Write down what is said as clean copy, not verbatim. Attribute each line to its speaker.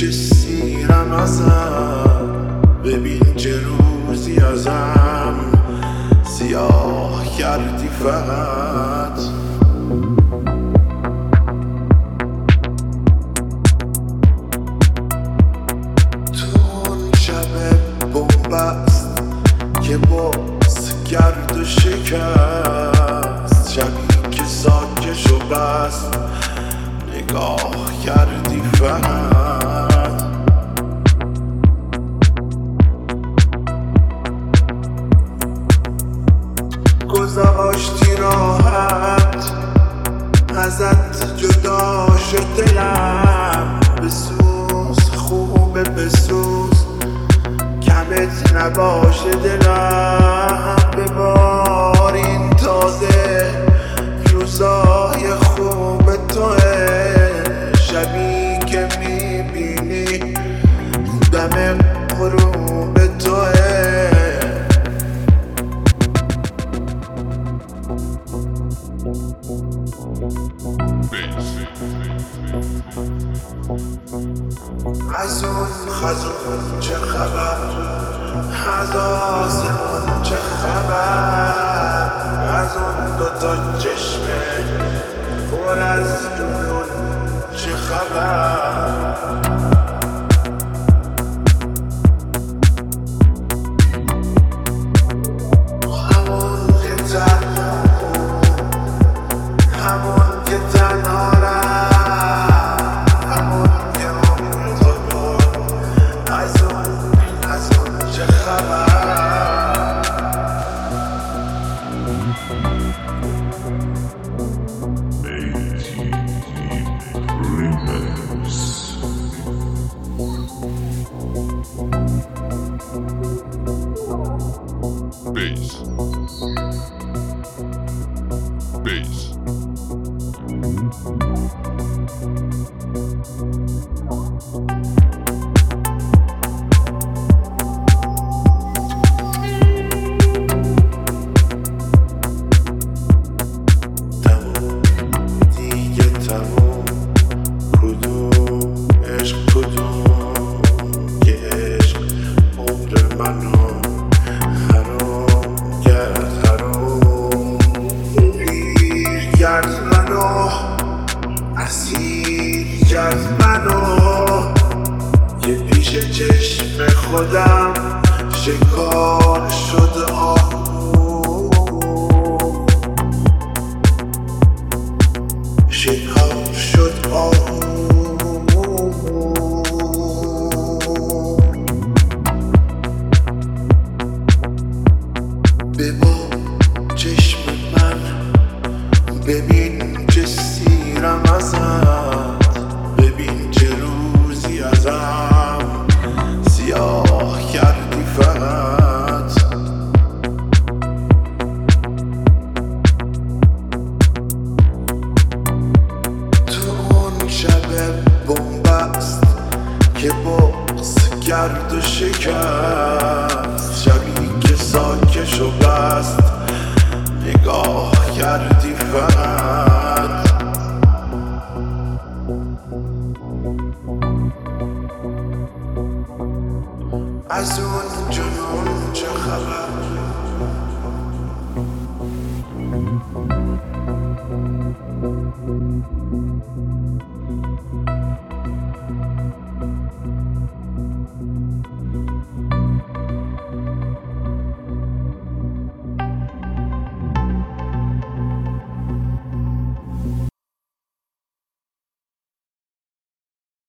Speaker 1: چه سیرم ازم، ببین چه روزی ازم سیاه کردی فقط. تو اون شب بنبست که باز کرد و شکست، شبی که ساکشو بست نگاه کردی فقط. گذاشتی راحت ازت جدا شد دلم، بسوز خوبه بسوز کمت نباشه دلم. ببارین تازه روزای خوب توه، شبی که میبینی دم غروب توه. از اون خزون چه خبر، از آسمون چه خبر، از اون دوتا چشمه پر از جنون چه خبر. همون که تنها همون که تنها چه خبر. اسیر کرد منو که پیش چشم خودم شکار شد آهو، شکار شد آهو. ببا چشم من ببین چه سیرم ازت، ببین چه روزی ازم سیاه کردی فقط. تو اون شب بنبست که باز کرد و شکست، شبی که ساکشو بست نگاه کردی فقط. از اون جنون چه خبر،